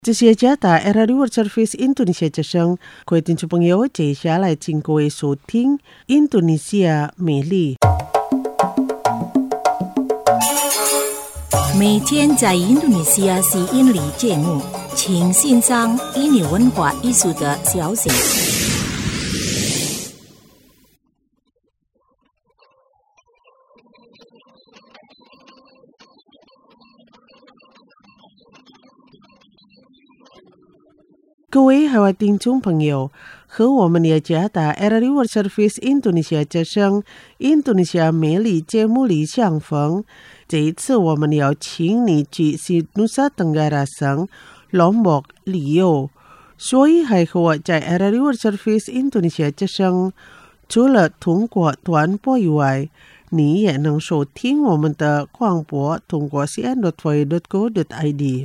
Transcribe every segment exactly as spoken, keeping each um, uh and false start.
这些加大 Era World Service Indonesia 之声，各位听众朋友，接下来请各位收听印度尼西亚美丽。 每天在印度尼西亚吸引力节目，请欣赏印尼文化艺术的消息。 各位海外听众朋友，和我们雅加达 Era World Service Indonesia 之声印度尼西亚美丽节目里相逢。这一次我们要请你去西努萨登加拉省 Lombok 旅游，所以还和我在 Era World Service Indonesia 之声，除了通过短波以外，你也能收听我们的广播，通过 c n dot v dot co dot i d。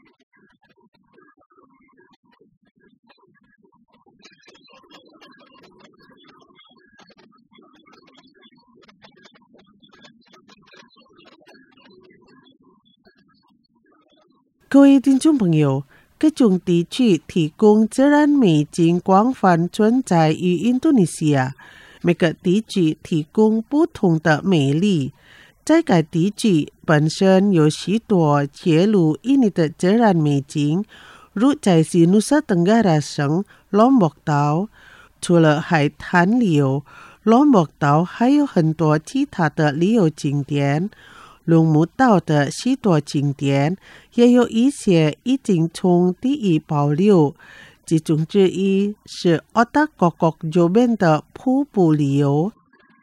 各位听众朋友，各种地区提供自然美景广泛存在于印度尼西亚，每个地区提供不同的美丽。在该地区本身有许多揭露印尼的自然美景，如在西努萨登加拉省 Lombok 岛，除了海滩旅游 ，Lombok 岛还有很多其他的旅游景点。龙目岛的许多景点也有一些已经从第一保留，其中之一是 Otak Kokok Joben 的瀑布旅游。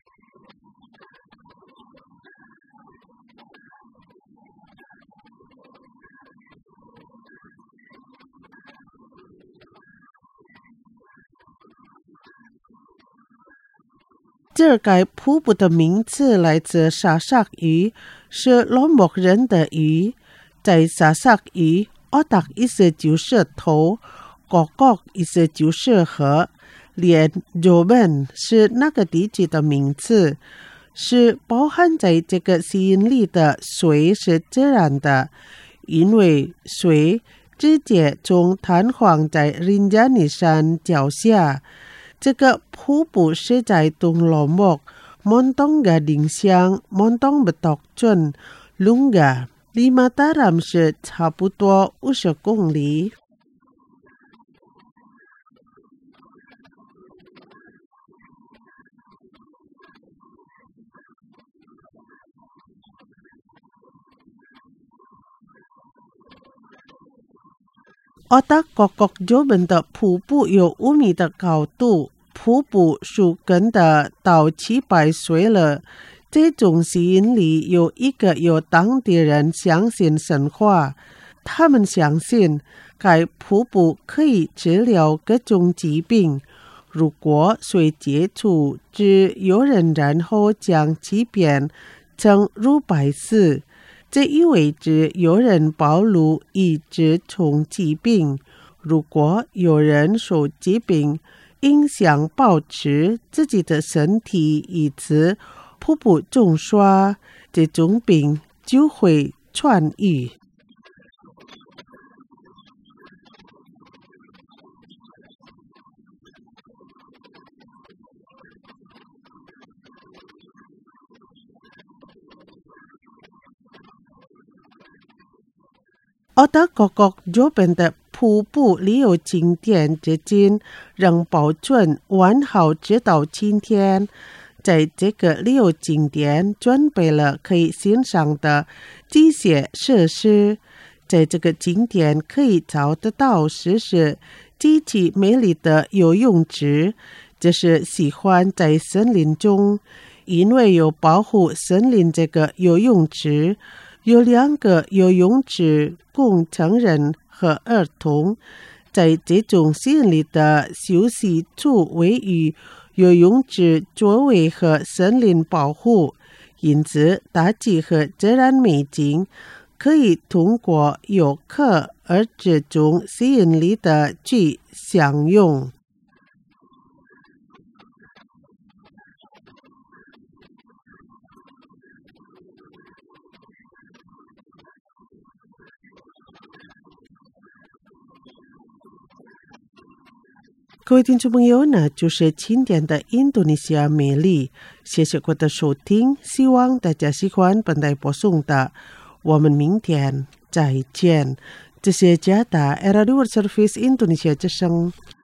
这该瀑布的名字来自沙萨语，是罗莫人的语。在沙萨语 ，Otak 意思就是头 ，Kokok 意思就是河，连 Joben 是那个地区的名字，是包含在这个吸引力的水是自然的，因为水直接从弹簧在林加尼山脚下。这个瀑布是在东罗莫、蒙东嘎丁乡、蒙东贝托镇、隆嘎，离马达ram是差不多五十公里。Otak Kokok Joben 的瀑布有五米的高度，瀑布树根的到七百岁了。这种吸引力有一个有当地人相信神话，他们相信该瀑布可以治疗各种疾病。如果水接触至有人，然后将其变成乳白色，这意味着有人暴露已知从疾病。如果有人受疾病，应想保持自己的身体，以此瀑布中刷，这种病就会痊愈。Otak Kokok Joben 的瀑布旅游景点至今仍保存完好，直到今天。在这个旅游景点准备了可以欣赏的机械设施，在这个景点可以找得到实施极其美丽的游泳池，这是喜欢在森林中，因为有保护森林这个游泳池。有两个游泳池供成人和儿童，在这种吸引力的休息处位于游泳池周围和森林保护，因此大气和自然美景可以通过游客而这种吸引力的去享用。 各位听众朋友，那就是今天的印度尼西亚美丽，谢谢各位的收听，希望大家喜欢本台播送的，我们明天再见。这是加达 Era Dua Service Indonesia 之声。